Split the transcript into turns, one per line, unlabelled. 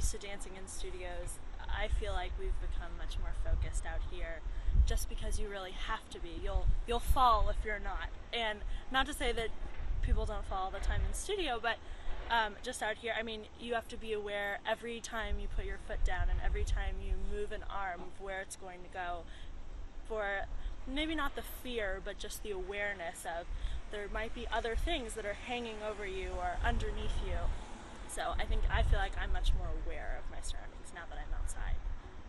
used to dancing in studios, I feel like we've become much more focused out here just because you really have to be. You'll fall if you're not. And not to say that people don't fall all the time in studio, but just out here, I mean, you have to be aware every time you put your foot down and every time you move an arm of where it's going to go, for maybe not the fear, but just the awareness of there might be other things that are hanging over you or underneath you. So I feel like I'm much more aware of my surroundings now that I'm outside.